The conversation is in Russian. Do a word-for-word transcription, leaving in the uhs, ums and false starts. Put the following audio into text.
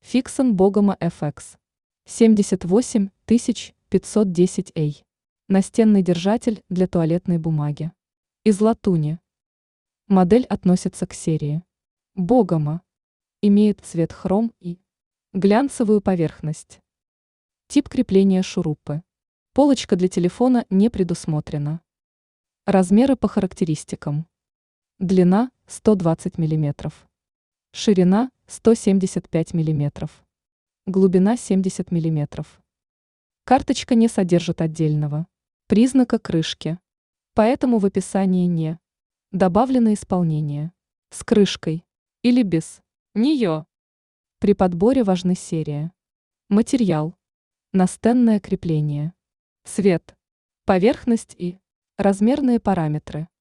Fixon Bogoma эф икс семьдесят восемь тысяч пятьсот десять эй. Настенный держатель для туалетной бумаги. Из латуни. Модель относится к серии Bogoma. Имеет цвет хром и глянцевую поверхность. Тип крепления шурупы. Полочка для телефона не предусмотрена. Размеры по характеристикам. Длина сто двадцать миллиметров. Ширина сто семьдесят пять миллиметров. Глубина семьдесят миллиметров. Карточка не содержит отдельного признака крышки, поэтому в описании не добавлено исполнение с крышкой или без нее. При подборе важны серия, материал, настенное крепление, цвет, поверхность и размерные параметры.